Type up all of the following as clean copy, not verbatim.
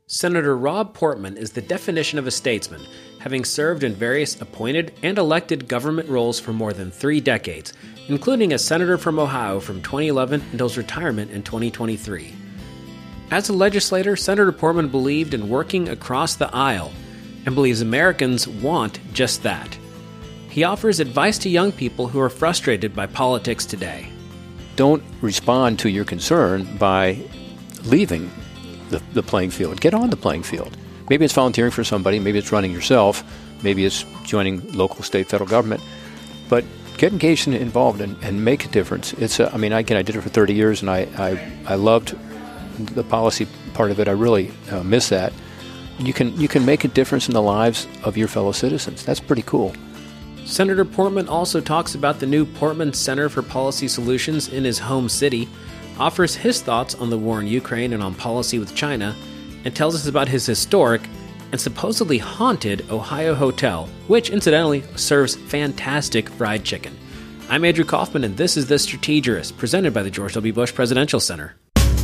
Senator Rob Portman is the definition of a statesman, having served in various appointed and elected government roles for more than 3 decades, including as senator from Ohio from 2011 until his retirement in 2023. As a legislator, Senator Portman believed in working across the aisle and believes Americans want just that. He offers advice to young people who are frustrated by politics today. Don't respond to your concern by leaving the playing field. Get on the playing field. Maybe it's volunteering for somebody, maybe it's running yourself, maybe it's joining local, state, federal government, but get engaged and involved and make a difference. Again, I did it for 30 years, and I loved the policy part of it. I really miss that. You can make a difference in the lives of your fellow citizens. That's pretty cool. Senator Portman also talks about the new Portman Center for Policy Solutions in his home city, offers his thoughts on the war in Ukraine and on policy with China, and tells us about his historic and supposedly haunted Ohio hotel, which incidentally serves fantastic fried chicken. I'm Andrew Kaufman, and this is The Strategist, presented by the George W. Bush Presidential Center.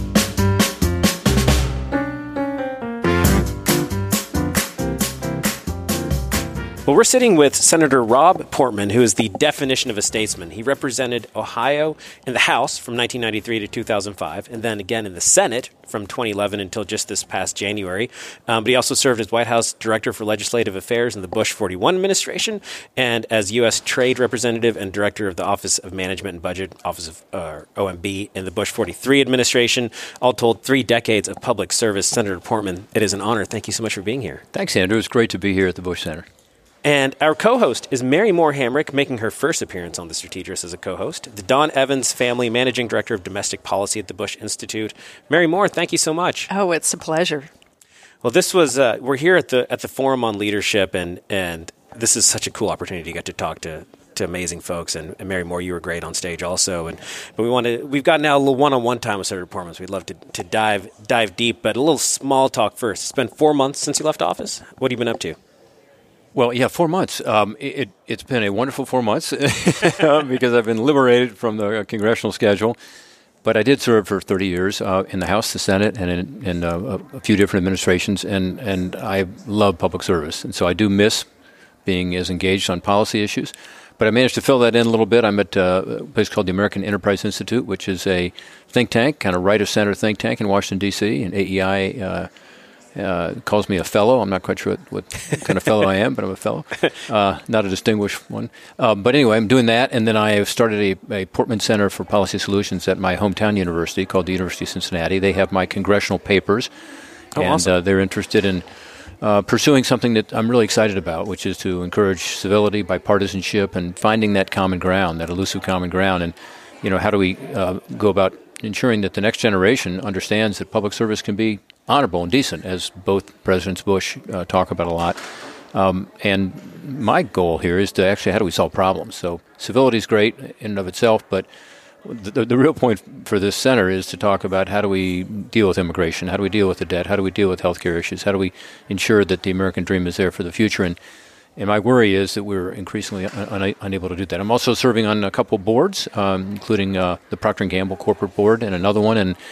Well, we're sitting with Senator Rob Portman, who is the definition of a statesman. He represented Ohio in the House from 1993 to 2005, and then again in the Senate from 2011 until just this past January. But he also served as White House Director for Legislative Affairs in the Bush 41 administration, and as U.S. Trade Representative and Director of the Office of Management and Budget, Office of OMB, in the Bush 43 administration. All told, 3 decades of public service. Senator Portman, it is an honor. Thank you so much for being here. Thanks, Andrew. It's great to be here at the Bush Center. And our co-host is Mary Moore Hamrick, making her first appearance on The Strategist as a co-host, the Don Evans family Managing Director of Domestic Policy at the Bush Institute. Mary Moore, thank you so much. Oh, it's a pleasure. Well, this was we're here at the Forum on Leadership, and this is such a cool opportunity to get to talk to amazing folks. And Mary Moore, you were great on stage also. But we've got now a little one-on-one time with Senator Portman, so we'd love to dive deep. But a little small talk first. It's been 4 months since you left office. What have you been up to? Well, yeah, 4 months. It's been a wonderful 4 months because I've been liberated from the congressional schedule. But I did serve for 30 years in the House, the Senate, and in a few different administrations, and I love public service. And so I do miss being as engaged on policy issues. But I managed to fill that in a little bit. I'm at a place called the American Enterprise Institute, which is a think tank, kind of right-of-center think tank in Washington, D.C., and AEI calls me a fellow. I'm not quite sure what kind of fellow I am, but I'm a fellow, not a distinguished one. But anyway, I'm doing that, and then I have started a Portman Center for Policy Solutions at my hometown university called the University of Cincinnati. They have my congressional papers, and awesome. They're interested in pursuing something that I'm really excited about, which is to encourage civility, bipartisanship, and finding that common ground, that elusive common ground. And, how do we go about ensuring that the next generation understands that public service can be honorable and decent, as both Presidents Bush talk about a lot. And my goal here is to actually, how do we solve problems? So civility is great in and of itself, but the real point for this center is to talk about how do we deal with immigration, how do we deal with the debt, how do we deal with healthcare issues, how do we ensure that the American dream is there for the future. And my worry is that we're increasingly unable to do that. I'm also serving on a couple boards, including the Procter & Gamble corporate board and another one, and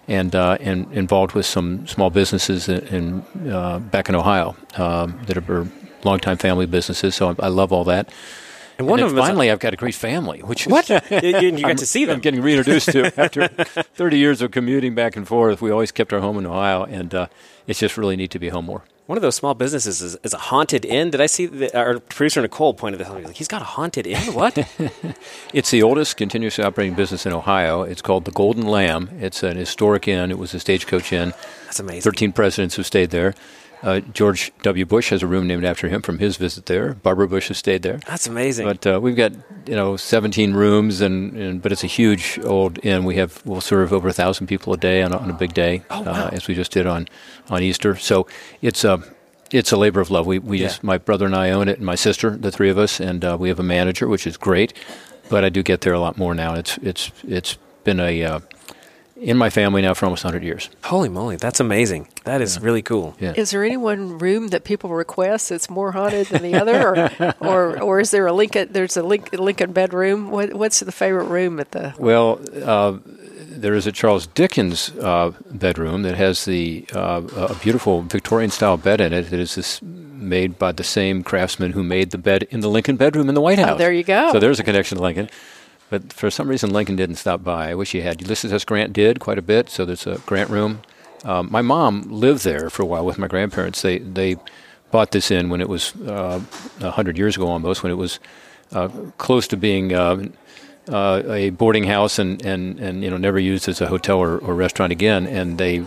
involved with some small businesses back in Ohio that are longtime family businesses. So I love all that. And one of them finally, I've got a great family. Which what? You got to see them. I'm getting reintroduced to after 30 years of commuting back and forth. We always kept our home in Ohio, and it's just really neat to be home more. One of those small businesses is a haunted inn. Did I see our producer Nicole pointed this out? Like, he's got a haunted inn? What? It's the oldest continuously operating business in Ohio. It's called the Golden Lamb. It's an historic inn. It was a stagecoach inn. That's amazing. 13 presidents have stayed there. George W. Bush has a room named after him from his visit there. Barbara Bush has stayed there. That's amazing. But we've got 17 rooms, but it's a huge old inn. We'll serve over 1,000 people a day on a big day, as we just did on Easter. So it's a labor of love. We just, my brother and I own it, and my sister, the three of us, and we have a manager, which is great. But I do get there a lot more now. It's been in my family now for almost 100 years. Holy moly, that's amazing. That is really cool. Yeah. Is there any one room that people request that's more haunted than the other, or is there a Lincoln bedroom? What's the favorite room at the? Well, there is a Charles Dickens bedroom that has a beautiful Victorian-style bed in it that is made by the same craftsman who made the bed in the Lincoln bedroom in the White House. Oh, there you go. So there's a connection to Lincoln. But for some reason, Lincoln didn't stop by. I wish he had. Ulysses S. Grant did quite a bit, so there's a Grant room. My mom lived there for a while with my grandparents. They bought this in when it was 100 years ago almost, when it was close to being a boarding house and never used as a hotel or restaurant again. And they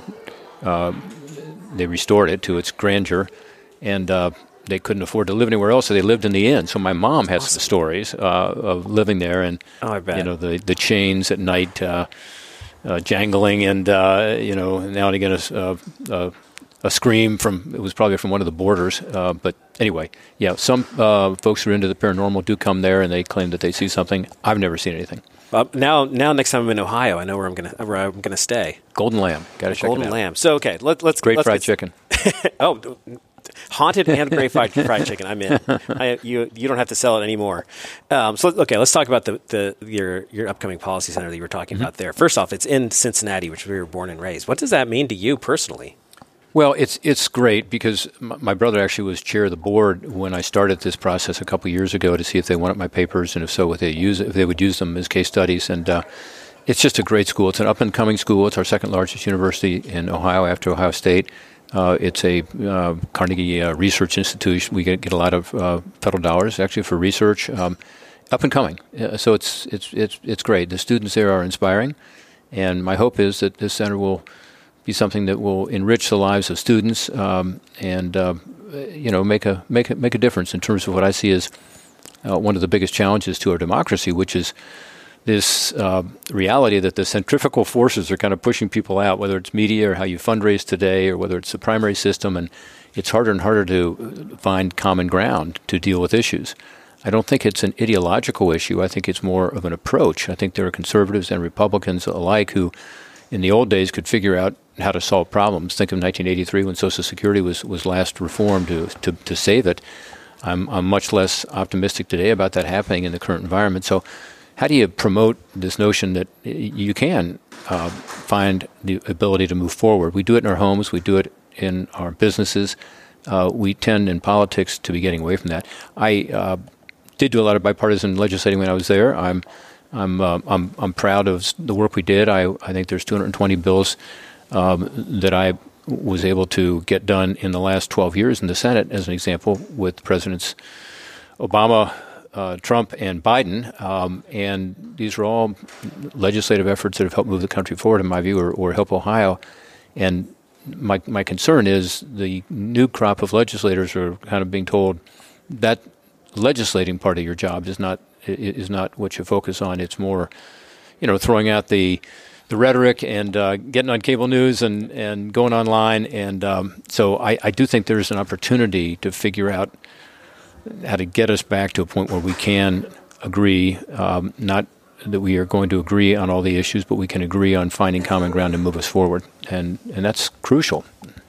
restored it to its grandeur, and they couldn't afford to live anywhere else, so they lived in the inn. So my mom has some stories of living there, and I bet. The chains at night jangling, and now and again a scream from, it was probably from one of the boarders. But anyway, yeah, some folks who are into the paranormal do come there, and they claim that they see something. I've never seen anything. Now, next time I'm in Ohio, I know where I'm gonna stay. Golden Lamb, got to check it out. Golden Lamb. So okay, let's great fried chicken. Oh. Haunted and great fried chicken. I'm in. You don't have to sell it anymore. Let's talk about your upcoming policy center that you were talking about there. First off, it's in Cincinnati, which we were born and raised. What does that mean to you personally? Well, it's great because my brother actually was chair of the board when I started this process a couple years ago to see if they wanted my papers, and if so, if they would use them as case studies. And it's just a great school. It's an up and coming school. It's our second largest university in Ohio after Ohio State. It's a Carnegie Research Institution. We get a lot of federal dollars actually for research. Up and coming, so it's great. The students there are inspiring, and my hope is that this center will be something that will enrich the lives of students and make a difference in terms of what I see as one of the biggest challenges to our democracy, which is this reality that the centrifugal forces are kind of pushing people out, whether it's media or how you fundraise today, or whether it's the primary system, and it's harder and harder to find common ground to deal with issues. I don't think it's an ideological issue. I think it's more of an approach. I think there are conservatives and Republicans alike who, in the old days, could figure out how to solve problems. Think of 1983 when Social Security was last reformed to save it. I'm much less optimistic today about that happening in the current environment. So how do you promote this notion that you can find the ability to move forward? We do it in our homes. We do it in our businesses. We tend in politics to be getting away from that. I did do a lot of bipartisan legislating when I was there. I'm proud of the work we did. I think there's 220 bills that I was able to get done in the last 12 years in the Senate, as an example, with Presidents Obama, Trump, and Biden, and these are all legislative efforts that have helped move the country forward, in my view, or help Ohio. And my concern is the new crop of legislators are kind of being told that legislating part of your job is not what you focus on. It's more, throwing out the rhetoric and getting on cable news and going online. And so I do think there's an opportunity to figure out how to get us back to a point where we can agree, not that we are going to agree on all the issues, but we can agree on finding common ground to move us forward. And that's crucial.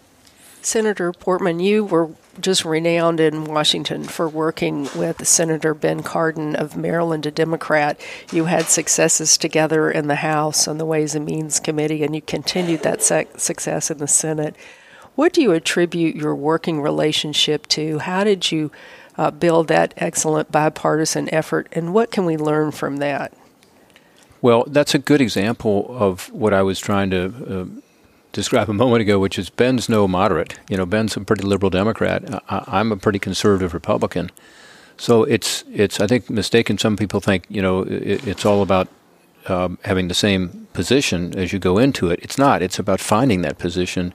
Senator Portman, you were just renowned in Washington for working with Senator Ben Cardin of Maryland, a Democrat. You had successes together in the House on the Ways and Means Committee, and you continued that success in the Senate. What do you attribute your working relationship to? How did you build that excellent bipartisan effort, and what can we learn from that? Well, that's a good example of what I was trying to describe a moment ago, which is Ben's no moderate. Ben's a pretty liberal Democrat. I'm a pretty conservative Republican. So it's I think mistaken. Some people think, it's all about having the same position as you go into it. It's not. It's about finding that position,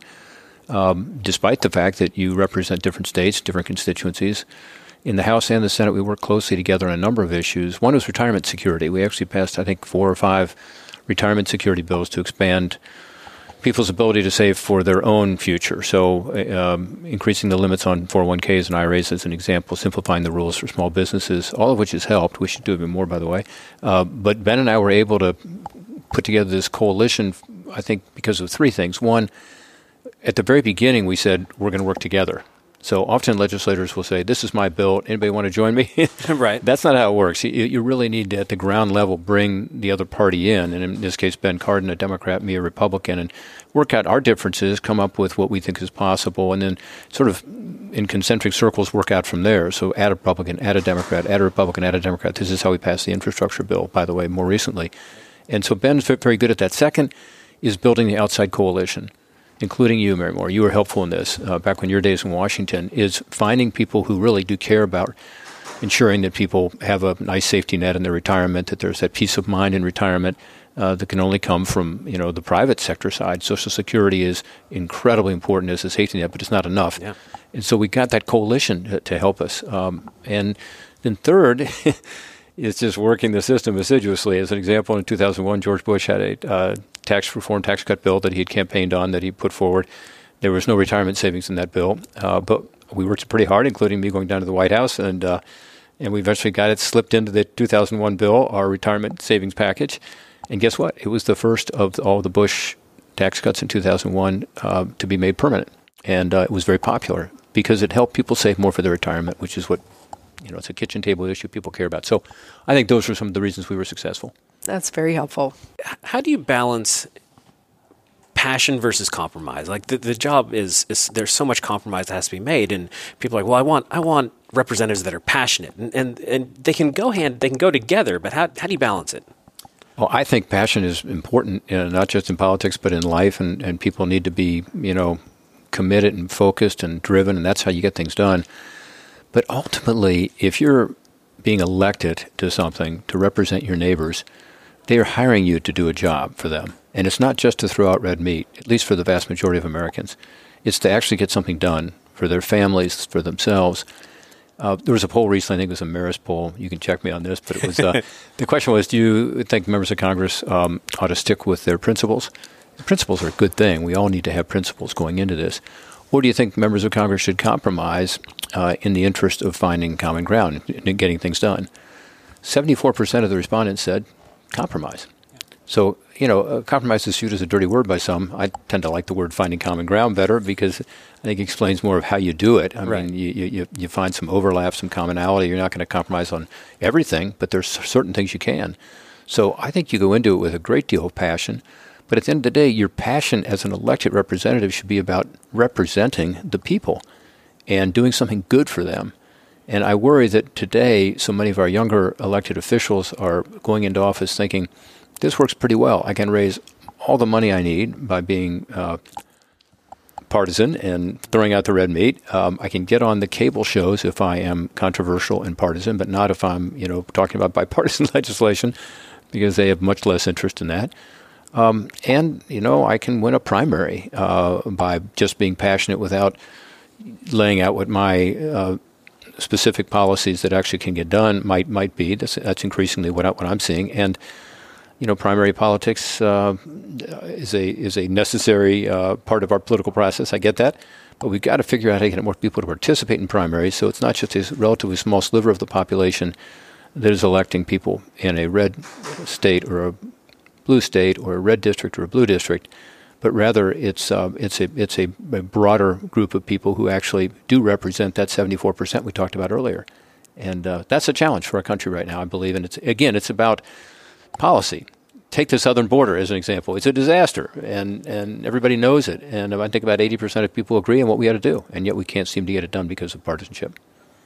despite the fact that you represent different states, different constituencies. In the House and the Senate, we work closely together on a number of issues. One was retirement security. We actually passed, I think, 4 or 5 retirement security bills to expand people's ability to save for their own future. So increasing the limits on 401ks and IRAs as an example, simplifying the rules for small businesses, all of which has helped. We should do a bit more, by the way. But Ben and I were able to put together this coalition I think, because of three things. One, at the very beginning, we said we're going to work together. So often legislators will say, this is my bill. Anybody want to join me? Right. That's not how it works. You really need to, at the ground level, bring the other party in. And in this case, Ben Cardin, a Democrat, me, a Republican, and work out our differences, come up with what we think is possible, and then sort of in concentric circles work out from there. So add a Republican, add a Democrat, add a Republican, add a Democrat. This is how we passed the infrastructure bill, by the way, more recently. And so Ben's very good at that. Second is building the outside coalition, including you, Mary Moore. You were helpful in this back when your days in Washington, is finding people who really do care about ensuring that people have a nice safety net in their retirement, that there's that peace of mind in retirement that can only come from, the private sector side. Social Security is incredibly important as a safety net, but it's not enough. Yeah. And so we got that coalition to help us. And then third is just working the system assiduously. As an example, in 2001, George Bush had a tax reform, tax cut bill that he had campaigned on, that he put forward. There was no retirement savings in that bill, but we worked pretty hard, including me going down to the White House, and we eventually got it slipped into the 2001 bill, our retirement savings package. And guess what? It was the first of all the Bush tax cuts in 2001 to be made permanent. And it was very popular because it helped people save more for their retirement, which is what, it's a kitchen table issue people care about. So I think those were some of the reasons we were successful. That's very helpful. How do you balance passion versus compromise? Like the job is there's so much compromise that has to be made, and people are like, well, I want representatives that are passionate, and they can go together. But how do you balance it? Well, I think passion is important, not just in politics, but in life, and people need to be, committed and focused and driven, and that's how you get things done. But ultimately, if you're being elected to something to represent your neighbors, they are hiring you to do a job for them. And it's not just to throw out red meat, at least for the vast majority of Americans. It's to actually get something done for their families, for themselves. There was a poll recently, I think it was a Marist poll. You can check me on this, but it was the question was, do you think members of Congress ought to stick with their principles? Principles are a good thing. We all need to have principles going into this. Or do you think members of Congress should compromise in the interest of finding common ground and getting things done? 74% of the respondents said compromise. So, compromise is viewed as a dirty word by some. I tend to like the word finding common ground better because I think it explains more of how you do it. I mean, you find some overlap, some commonality. You're not going to compromise on everything, but there's certain things you can. So I think you go into it with a great deal of passion. But at the end of the day, your passion as an elected representative should be about representing the people and doing something good for them. And I worry that today so many of our younger elected officials are going into office thinking, this works pretty well. I can raise all the money I need by being partisan and throwing out the red meat. I can get on the cable shows if I am controversial and partisan, but not if I'm, talking about bipartisan legislation, because they have much less interest in that. And I can win a primary by just being passionate without laying out what my specific policies that actually can get done might be. That's increasingly what I'm seeing. And primary politics is a necessary part of our political process. I get that, but we've got to figure out how to get more people to participate in primaries. So it's not just a relatively small sliver of the population that is electing people in a red state or a blue state or a red district or a blue district, but rather it's a broader group of people who actually do represent that 74% we talked about earlier. And that's a challenge for our country right now, I believe. And it's about policy. Take the southern border as an example. It's a disaster, and everybody knows it. And I think about 80% of people agree on what we ought to do, and yet we can't seem to get it done because of partisanship.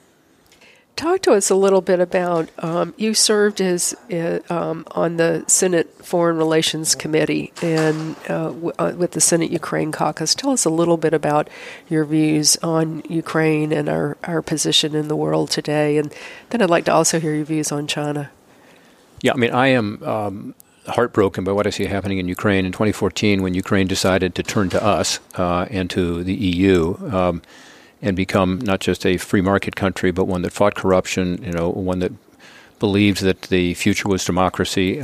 Talk to us a little bit about, you served as on the Senate Foreign Relations Committee and with the Senate Ukraine Caucus. Tell us a little bit about your views on Ukraine and our position in the world today. And then I'd like to also hear your views on China. Yeah, I mean, I am heartbroken by what I see happening in Ukraine. In 2014, when Ukraine decided to turn to us and to the EU, and become not just a free market country, but one that fought corruption, one that believed that the future was democracy.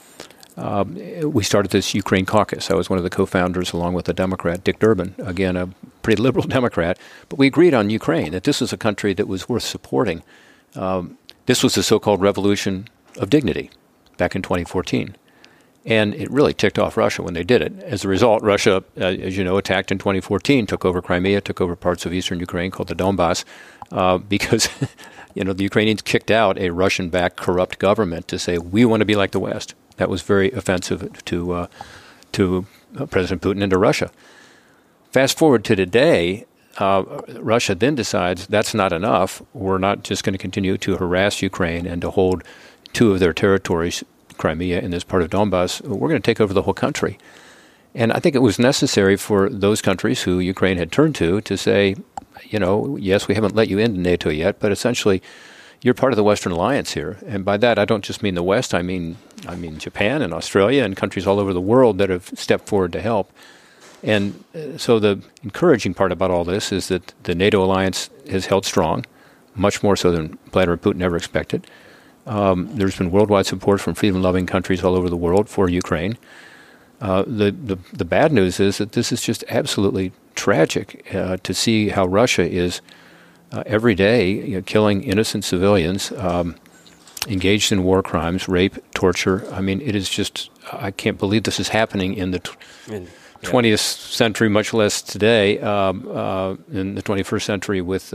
We started this Ukraine Caucus. I was one of the co-founders, along with a Democrat, Dick Durbin, again, a pretty liberal Democrat. But we agreed on Ukraine, that this was a country that was worth supporting. This was the so-called Revolution of Dignity back in 2014. And it really ticked off Russia when they did it. As a result, Russia, as you know, attacked in 2014, took over Crimea, took over parts of eastern Ukraine called the Donbass, because the Ukrainians kicked out a Russian-backed corrupt government to say, we want to be like the West. That was very offensive to President Putin and to Russia. Fast forward to today, Russia then decides that's not enough. We're not just going to continue to harass Ukraine and to hold two of their territories, Crimea and this part of Donbass. We're going to take over the whole country. And I think it was necessary for those countries who Ukraine had turned to say, yes, we haven't let you into NATO yet, but essentially you're part of the Western Alliance here. And by that, I don't just mean the West. I mean Japan and Australia and countries all over the world that have stepped forward to help. And so the encouraging part about all this is that the NATO alliance has held strong, much more so than Vladimir Putin ever expected. There's been worldwide support from freedom-loving countries all over the world for Ukraine. The bad news is that this is just absolutely tragic to see how Russia is every day killing innocent civilians, engaged in war crimes, rape, torture. I mean, it is just, I can't believe this is happening in the 20th century, much less today, in the 21st century with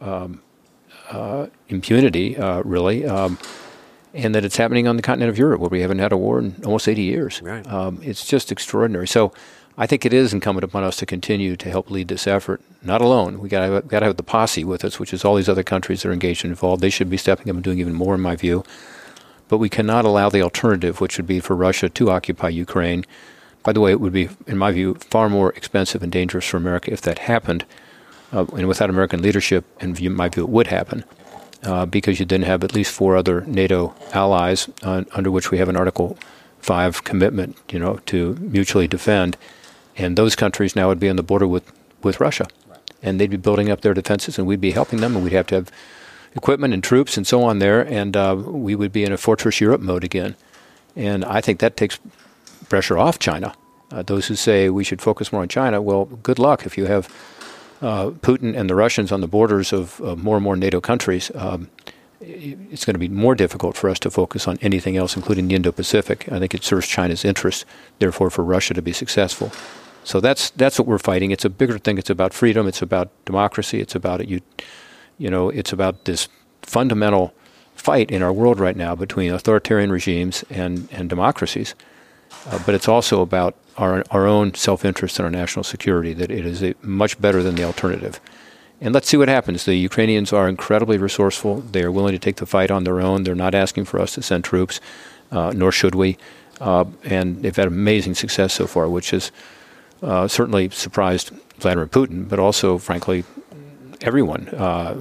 impunity, really, and that it's happening on the continent of Europe, where we haven't had a war in almost 80 years. Right. It's just extraordinary. So I think it is incumbent upon us to continue to help lead this effort, not alone. We got to have the posse with us, which is all these other countries that are engaged and involved. They should be stepping up and doing even more, in my view. But we cannot allow the alternative, which would be for Russia to occupy Ukraine. By the way, it would be, in my view, far more expensive and dangerous for America if that happened. And without American leadership, in my view, it would happen, because you then have at least 4 other NATO allies under which we have an Article 5 commitment, to mutually defend. And those countries now would be on the border with Russia. Right. And they'd be building up their defenses, and we'd be helping them, and we'd have to have equipment and troops and so on there, and we would be in a Fortress Europe mode again. And I think that takes pressure off China. Those who say we should focus more on China, well, good luck if you have Putin and the Russians on the borders of more and more NATO countries. It's going to be more difficult for us to focus on anything else, including the Indo-Pacific. I think it serves China's interest, therefore, for Russia to be successful. So that's what we're fighting. It's a bigger thing. It's about freedom. It's about democracy. It's about it's about this fundamental fight in our world right now between authoritarian regimes and democracies. But it's also about our own self-interest and our national security, that it is much better than the alternative. And let's see what happens. The Ukrainians are incredibly resourceful. They are willing to take the fight on their own. They're not asking for us to send troops, nor should we. And they've had amazing success so far, which has certainly surprised Vladimir Putin, but also, frankly, everyone.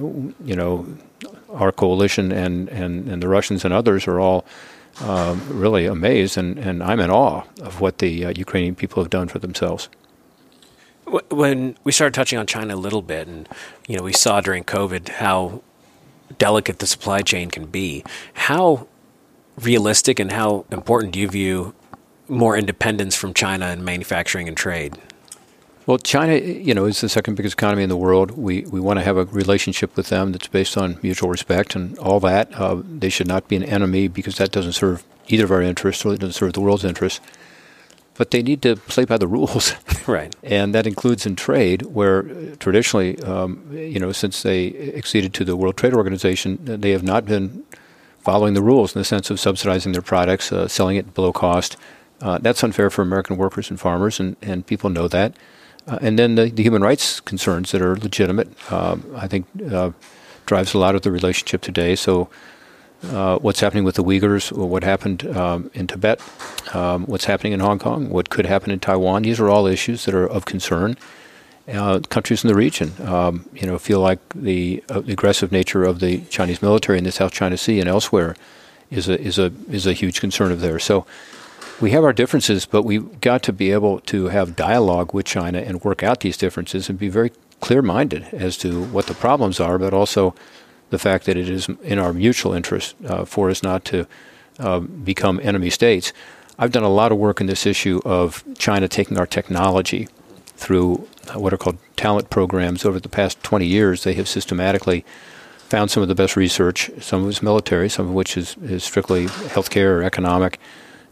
Our coalition and the Russians and others are all really amazed, and I'm in awe of what the Ukrainian people have done for themselves. When we started touching on China a little bit, and we saw during COVID how delicate the supply chain can be, how realistic and how important do you view more independence from China in manufacturing and trade? Well, China, is the second biggest economy in the world. We want to have a relationship with them that's based on mutual respect and all that. They should not be an enemy, because that doesn't serve either of our interests, or it doesn't serve the world's interests. But they need to play by the rules. Right. And that includes in trade, where traditionally, since they acceded to the World Trade Organization, they have not been following the rules in the sense of subsidizing their products, selling it below cost. That's unfair for American workers and farmers, and people know that. And then the human rights concerns that are legitimate, I think, drives a lot of the relationship today. So what's happening with the Uyghurs, or what happened in Tibet, what's happening in Hong Kong, what could happen in Taiwan, these are all issues that are of concern. Countries in the region, feel like the aggressive nature of the Chinese military in the South China Sea and elsewhere is a huge concern of theirs. So we have our differences, but we've got to be able to have dialogue with China and work out these differences and be very clear-minded as to what the problems are, but also the fact that it is in our mutual interest for us not to become enemy states. I've done a lot of work in this issue of China taking our technology through what are called talent programs. Over the past 20 years, they have systematically found some of the best research, some of it's military, some of which is strictly healthcare or economic,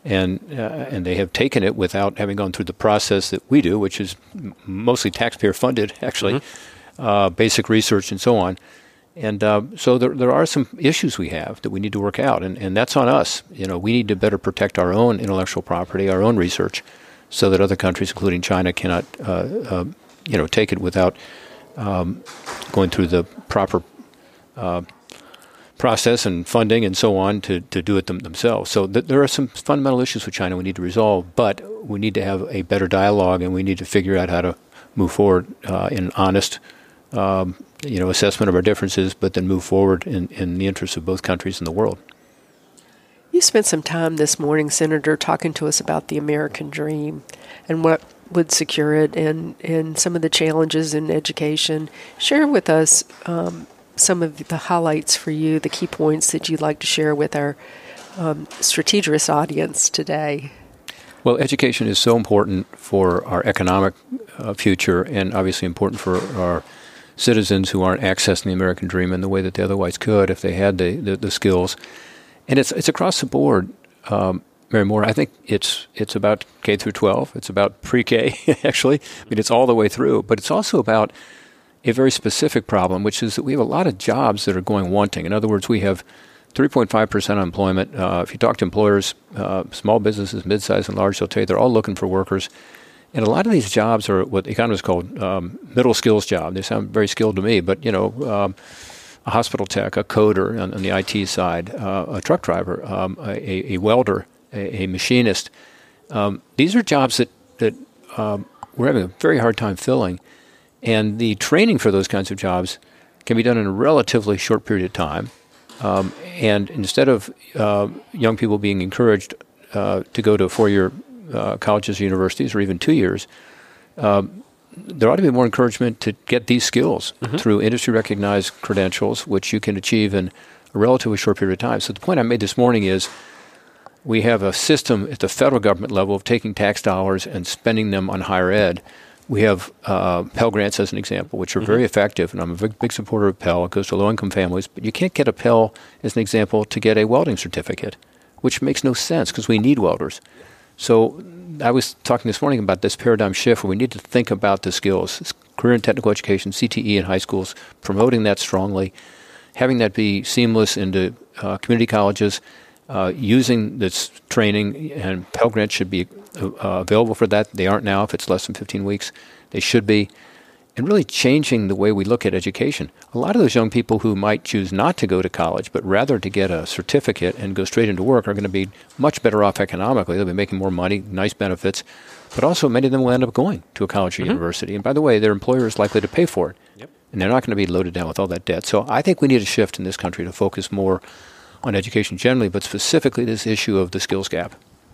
and they have taken it without having gone through the process that we do, which is mostly taxpayer funded, actually, basic research and so on. And so there are some issues we have that we need to work out, and that's on us. We need to better protect our own intellectual property, our own research, so that other countries, including China, cannot take it without going through the proper process and funding and so on to do it themselves. So there are some fundamental issues with China we need to resolve, but we need to have a better dialogue, and we need to figure out how to move forward in an honest assessment of our differences, but then move forward in the interests of both countries and the world. You spent some time this morning, Senator, talking to us about the American dream and what would secure it and some of the challenges in education. Share with us some of the highlights for you, the key points that you'd like to share with our strategist audience today. Well, education is so important for our economic future, and obviously important for our citizens who aren't accessing the American dream in the way that they otherwise could if they had the skills. And it's across the board, Mary Moore. I think it's about K through 12. It's about pre-K, actually. I mean, it's all the way through. But it's also about a very specific problem, which is that we have a lot of jobs that are going wanting. In other words, we have 3.5% unemployment. If you talk to employers, small businesses, mid-sized and large, they'll tell you they're all looking for workers. And a lot of these jobs are what economists call middle skills jobs. They sound very skilled to me, but, a hospital tech, a coder on the IT side, a truck driver, a welder, a machinist. These are jobs that we're having a very hard time filling. And the training for those kinds of jobs can be done in a relatively short period of time. And instead of young people being encouraged to go to 4-year colleges or universities, or even 2 years, there ought to be more encouragement to get these skills through industry-recognized credentials, which you can achieve in a relatively short period of time. So the point I made this morning is we have a system at the federal government level of taking tax dollars and spending them on higher ed. We have Pell Grants, as an example, which are very effective, and I'm a big supporter of Pell. It goes to low-income families, but you can't get a Pell, as an example, to get a welding certificate, which makes no sense because we need welders. So I was talking this morning about this paradigm shift where we need to think about the skills, career and technical education, CTE in high schools, promoting that strongly, having that be seamless into community colleges, using this training, and Pell Grants should be available for that. They aren't now if it's less than 15 weeks. They should be. And really changing the way we look at education. A lot of those young people who might choose not to go to college, but rather to get a certificate and go straight into work are going to be much better off economically. They'll be making more money, nice benefits, but also many of them will end up going to a college or university. And by the way, their employer is likely to pay for it. Yep. And they're not going to be loaded down with all that debt. So I think we need a shift in this country to focus more on education generally, but specifically this issue of the skills gap.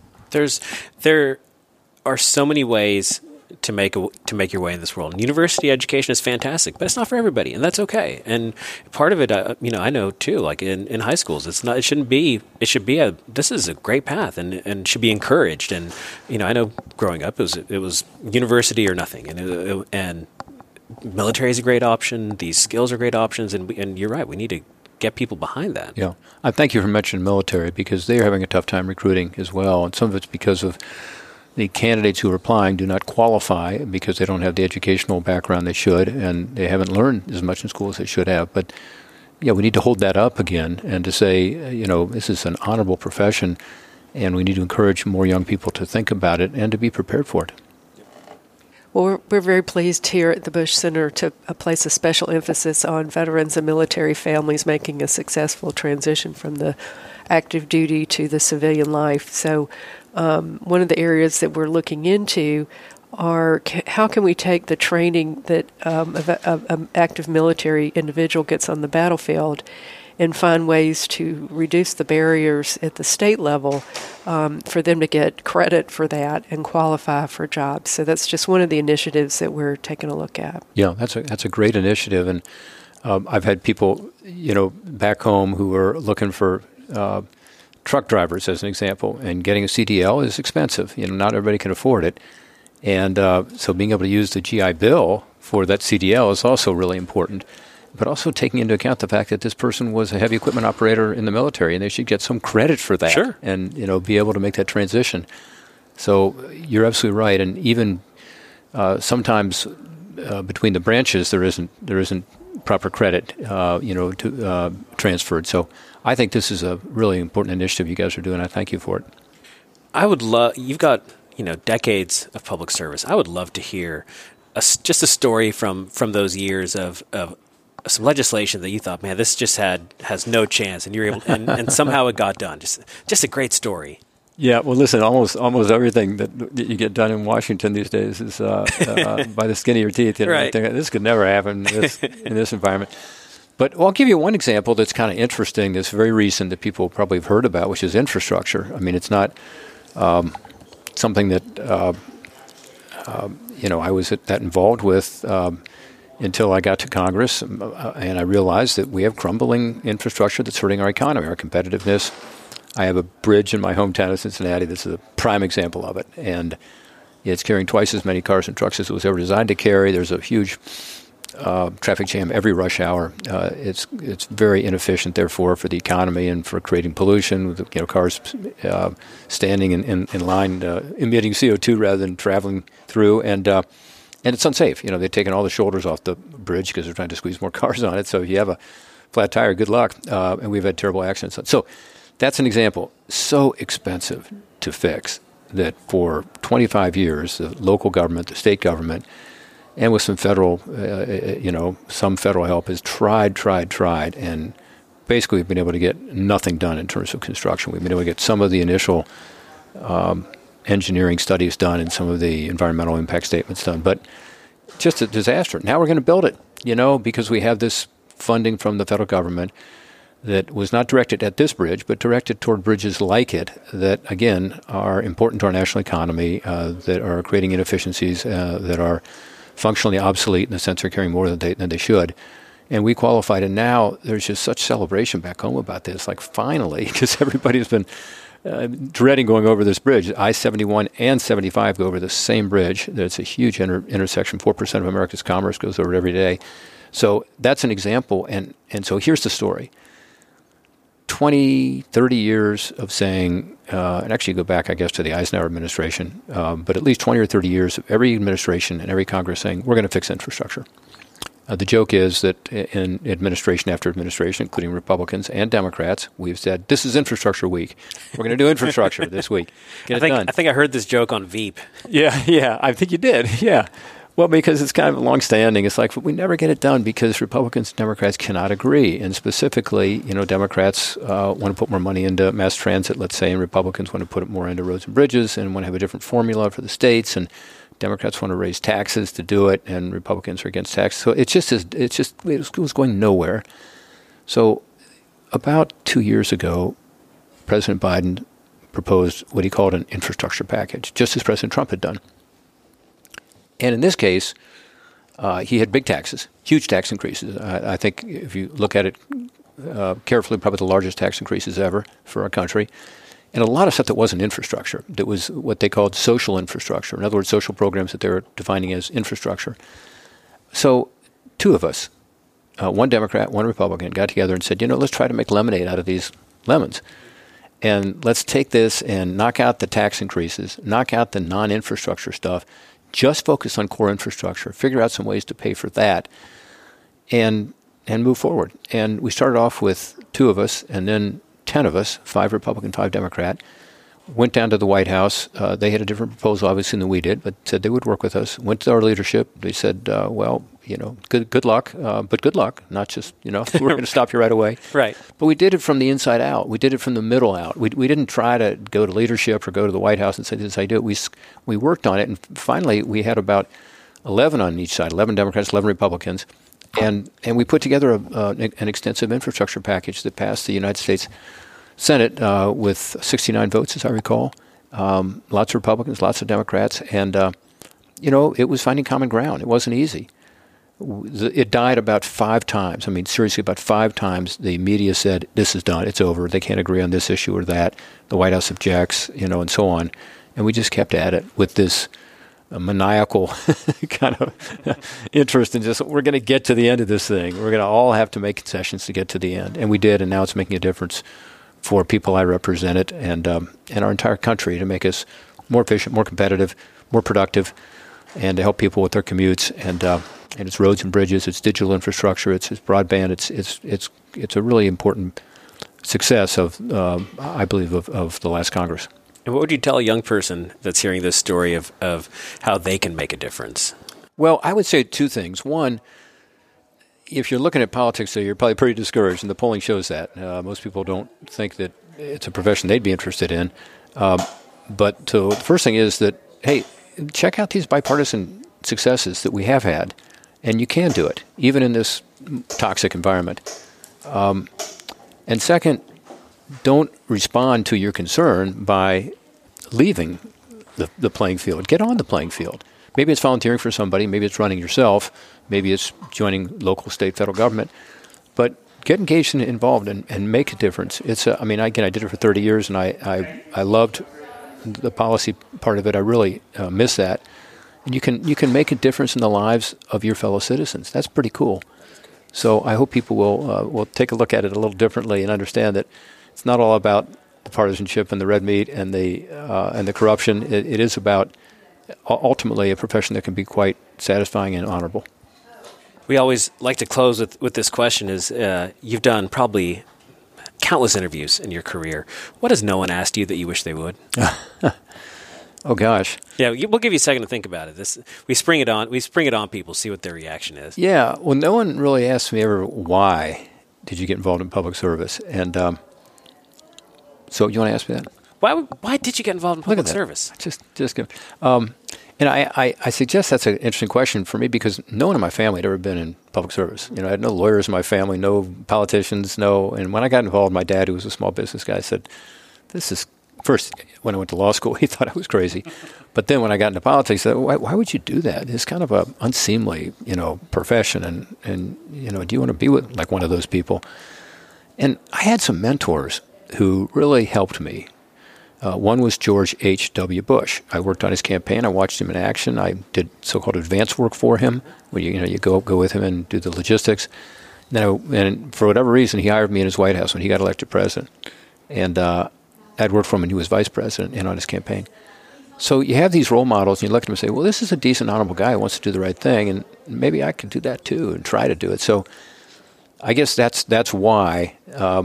There are so many ways to make your way in this world. And university education is fantastic, but it's not for everybody, and that's okay. And part of it, I know too, like in high schools, it should be this is a great path and should be encouraged. And I know growing up it was university or nothing, and military is a great option. These skills are great options, and you're right, we need to get people behind that. Yeah, I thank you for mentioning military because they are having a tough time recruiting as well, and some of it's because of the candidates who are applying do not qualify because they don't have the educational background they should, and they haven't learned as much in school as they should have. But yeah, we need to hold that up again and to say, this is an honorable profession, and we need to encourage more young people to think about it and to be prepared for it. Well, we're very pleased here at the Bush Center to place a special emphasis on veterans and military families making a successful transition from the active duty to the civilian life. So one of the areas that we're looking into are how can we take the training that an active military individual gets on the battlefield and find ways to reduce the barriers at the state level for them to get credit for that and qualify for jobs. So that's just one of the initiatives that we're taking a look at. Yeah, that's a great initiative. And I've had people, back home who are looking for truck drivers, as an example, and getting a CDL is expensive. Not everybody can afford it. And so being able to use the GI Bill for that CDL is also really important. but also taking into account the fact that this person was a heavy equipment operator in the military, and they should get some credit for that. Sure. And be able to make that transition. So you're absolutely right, and even sometimes between the branches there isn't proper credit transferred. So I think this is a really important initiative you guys are doing. I thank you for it. I would love. You've got decades of public service. I would love to hear just a story from those years of some legislation that you thought, man, this just has no chance, and you're able, and somehow it got done. Just a great story. Yeah, well, listen, almost everything that you get done in Washington these days is by the skin of your teeth. Right. This could never happen in this environment. But I'll give you one example that's kind of interesting, that's very recent, that people probably have heard about, which is infrastructure. I mean, it's not something that I was that involved with until I got to Congress, and I realized that we have crumbling infrastructure that's hurting our economy, our competitiveness. I have a bridge in my hometown of Cincinnati. This is a prime example of it. And it's carrying twice as many cars and trucks as it was ever designed to carry. There's a huge traffic jam every rush hour. It's very inefficient, therefore, for the economy and for creating pollution, with cars standing in line, emitting CO2 rather than traveling through. And it's unsafe. They've taken all the shoulders off the bridge because they're trying to squeeze more cars on it. So if you have a flat tire, good luck. And we've had terrible accidents. So that's an example. So expensive to fix that for 25 years, the local government, the state government, and with some federal, some federal help has tried, and basically we've been able to get nothing done in terms of construction. We've been able to get some of the initial engineering studies done and some of the environmental impact statements done, but just a disaster. Now we're going to build it, because we have this funding from the federal government that was not directed at this bridge, but directed toward bridges like it that, again, are important to our national economy, that are creating inefficiencies, that are functionally obsolete in the sense they're carrying more than they should. And we qualified, and now there's just such celebration back home about this, like finally, because everybody's been dreading going over this bridge. I-71 and 75 go over the same bridge. It's a huge intersection. 4% of America's commerce goes over it every day. So that's an example, and so here's the story. 20, 30 years of saying, and actually go back, I guess, to the Eisenhower administration, but at least 20 or 30 years of every administration and every Congress saying, we're going to fix infrastructure. The joke is that in administration after administration, including Republicans and Democrats, we've said, this is infrastructure week. We're going to do infrastructure this week. Get it done. I think I heard this joke on Veep. Yeah, I think you did, yeah. Well, because it's kind of long-standing. It's like, we never get it done because Republicans and Democrats cannot agree. And specifically, Democrats want to put more money into mass transit, let's say, and Republicans want to put more into roads and bridges and want to have a different formula for the states. And Democrats want to raise taxes to do it, and Republicans are against taxes. So it was going nowhere. So about 2 years ago, President Biden proposed what he called an infrastructure package, just as President Trump had done. And in this case, he had big taxes, huge tax increases. I think if you look at it carefully, probably the largest tax increases ever for our country. And a lot of stuff that wasn't infrastructure, that was what they called social infrastructure. In other words, social programs that they were defining as infrastructure. So two of us, one Democrat, one Republican, got together and said, let's try to make lemonade out of these lemons. And let's take this and knock out the tax increases, knock out the non-infrastructure stuff, just focus on core infrastructure, figure out some ways to pay for that, and move forward. And we started off with two of us, and then 10 of us, 5 Republican, 5 Democrat, went down to the White House. They had a different proposal, obviously, than we did, but said they would work with us. Went to our leadership. They said, good luck, but good luck, not just, we're going to stop you right away. Right. But we did it from the inside out. We did it from the middle out. We didn't try to go to leadership or go to the White House and say, this is how you do it. We worked on it, and finally we had about 11 on each side, 11 Democrats, 11 Republicans, and we put together an extensive infrastructure package that passed the United States Senate with 69 votes, as I recall. Lots of Republicans, lots of Democrats, and it was finding common ground. It wasn't easy. It died about 5 times. I mean, seriously, about 5 times the media said, this is done, it's over, they can't agree on this issue or that, the White House objects, and so on. And we just kept at it with this maniacal kind of interest in just, we're going to get to the end of this thing. We're going to all have to make concessions to get to the end. And we did, and now it's making a difference for people I represented and our entire country to make us more efficient, more competitive, more productive, and to help people with their commutes. And it's roads and bridges, it's digital infrastructure, it's broadband. It's a really important success of, I believe, of the last Congress. And what would you tell a young person that's hearing this story of how they can make a difference? Well, I would say two things. One, if you're looking at politics today, you're probably pretty discouraged, and the polling shows that. Most people don't think that it's a profession they'd be interested in. But the first thing is that, hey, check out these bipartisan successes that we have had, and you can do it, even in this toxic environment. And second, don't respond to your concern by leaving the playing field. Get on the playing field. Maybe it's volunteering for somebody. Maybe it's running yourself. Maybe it's joining local, state, federal government. But get engaged and involved and make a difference. It's again, I did it for 30 years, and I loved the policy part of it. I really miss that. And you can make a difference in the lives of your fellow citizens. That's pretty cool. So I hope people will take a look at it a little differently and understand that it's not all about the partisanship and the red meat and the corruption. It is about ultimately a profession that can be quite satisfying and honorable. We always like to close with this question: is you've done probably countless interviews in your career. What has no one asked you that you wish they would? Oh gosh. Yeah, we'll give you a second to think about it. We spring it on people, see what their reaction is. Yeah, well, no one really asked me ever, why did you get involved in public service? And so you want to ask me that? Why did you get involved in public service? Just good. And I suggest that's an interesting question for me because no one in my family had ever been in public service. I had no lawyers in my family, no politicians, and when I got involved, my dad, who was a small business guy, said, this is, first, when I went to law school, he thought I was crazy. But then when I got into politics, he said, why would you do that? It's kind of a unseemly, profession. And do you want to be with like one of those people? And I had some mentors who really helped me. One was George H.W. Bush. I worked on his campaign. I watched him in action. I did so-called advance work for him, where you go with him and do the logistics. And for whatever reason, he hired me in his White House when he got elected president. And I'd worked for him when he was vice president and on his campaign. So you have these role models, and you look at them and say, well, this is a decent, honorable guy who wants to do the right thing, and maybe I can do that too and try to do it. So I guess that's why,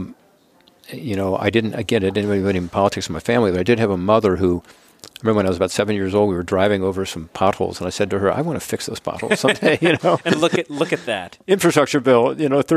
I didn't have anybody in politics in my family, but I did have a mother who, I remember when I was about 7 years old, we were driving over some potholes, and I said to her, I want to fix those potholes someday, And look at that. Infrastructure bill,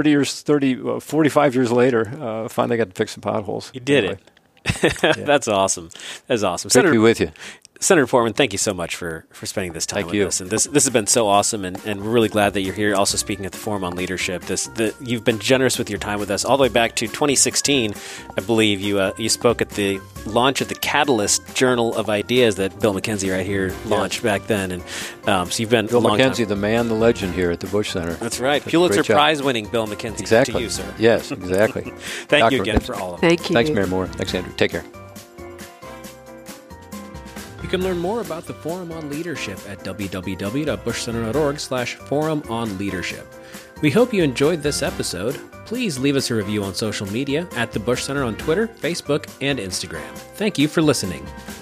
45 years later, finally got to fix some potholes. You did it. Yeah. That's awesome. That's awesome. Great to be with you. Senator Portman, thank you so much for spending this time with us. And this has been so awesome, and we're really glad that you're here also speaking at the Forum on Leadership. You've been generous with your time with us all the way back to 2016, I believe. You spoke at the launch of the Catalyst Journal of Ideas that Bill McKenzie right here launched back then. And so you've been Bill a long McKenzie, time. The man, the legend here at the Bush Center. That's right. Pulitzer Prize-winning Bill McKenzie. Exactly. To you, sir. Yes, exactly. Thank you again for all of it. Thank you. Thanks, Mary Moore. Thanks, Andrew. Take care. You can learn more about the Forum on Leadership at www.bushcenter.org/Forum on Leadership. We hope you enjoyed this episode. Please leave us a review on social media at the Bush Center on Twitter, Facebook, and Instagram. Thank you for listening.